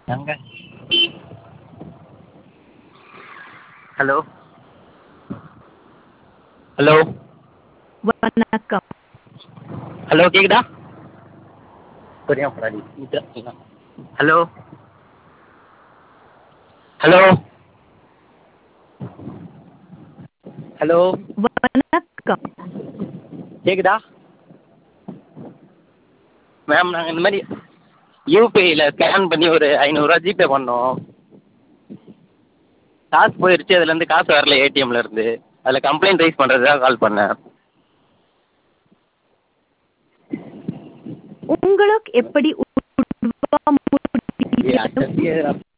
எங்க hello hello வணக்கம். Hello கேக்குதா ஹலோ ஹலோ ஹலோ வணக்கம். கேக்குதா மேம் நாங்கள் இந்த மாதிரி யூபிஐயில் ஸ்கேன் பண்ணி ஒரு 500 ஜிபே பண்ணோம். காசு போயிடுச்சு, அதுலேருந்து காசு வரல ஏடிஎம்லேருந்து. அதில் கம்ப்ளைண்ட் ரைஸ் பண்ணுறதுக்காக கால் பண்ணேன். உங்களுக்கு எப்படி ஏ அட்டத்தியே